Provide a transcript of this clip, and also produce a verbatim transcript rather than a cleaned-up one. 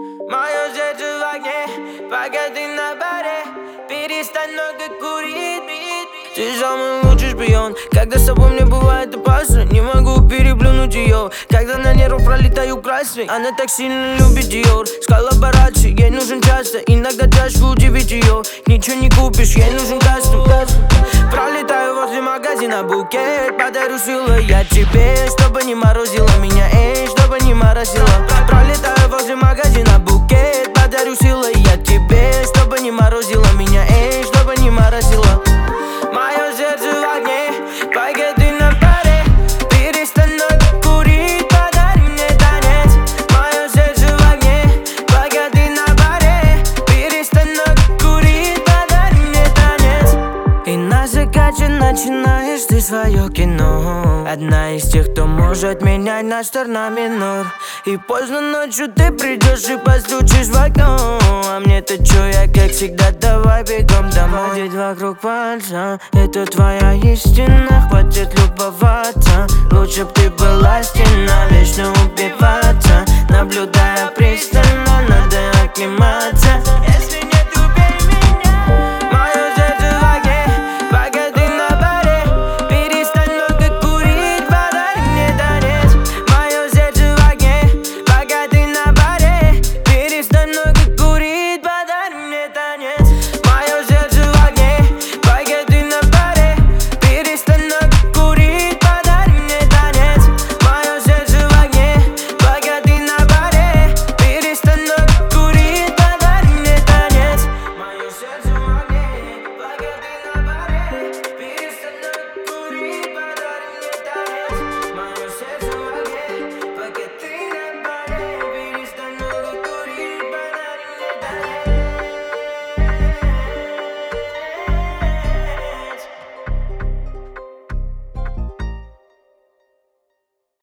Мое сердце в огне, пока ты на баре. Перестань много курить. Ты самый лучший шпион. Когда с тобой мне бывает опасно, не могу переплюнуть ее. Когда на нервах пролетаю красный, она так сильно любит Диор. С коллаборацией ей нужен часто, иногда чашку удивить ее. Ничего не купишь, ей нужен кастом. Пролетаю возле магазина, букет подарю силой я тебе, чтобы не морозила меня, эй, чтобы не морозила. Пролетаю возле магазина, букет подарю силой я тебе, чтобы не морозила меня, эй, чтобы не морозила. Мое сердце в огне, пока ты на паре. Перестань много курить, подари мне танец. Мое сердце в огне, пока ты на паре. Перестань много курить, подари мне танец. И на закате начинаешь ты свое кино. Одна из тех, кто может менять наш стар на минор. И поздно ночью ты придешь и постучишь в окно. А мне-то чё, я как всегда, давай бегом домой. Ходить вокруг пальца, это твоя истина. Хватит любоваться, лучше б ты была стена. Вечно убиваться, наблюдая пристально.